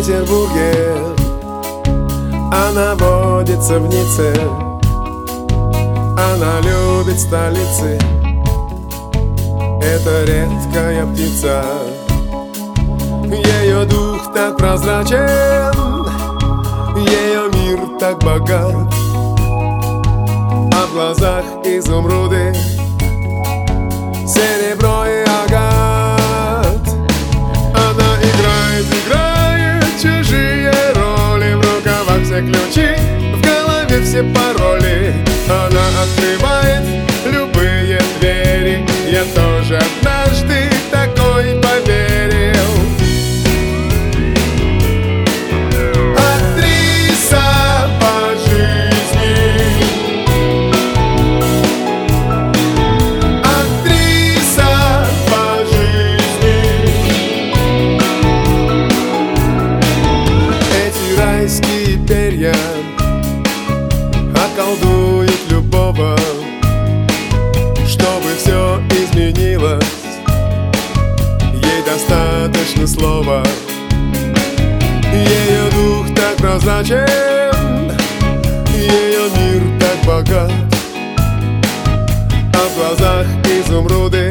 Петербурге, она водится в Ницце, она любит столицы. Это редкая птица, ее дух так прозрачен, ее мир так богат, а в глазах изумруды, серебро и агат. Она играет чужие роли, в рукавах все ключи, в голове все пароли. Она открывает любые двери, я тоже однажды такой поверил. Актриса по жизни, актриса по жизни. Эти райские перья околдуют любого, чтобы все изменилось. Ей достаточно слова, ее дух так прозрачен, ее мир так богат, а в глазах изумруды,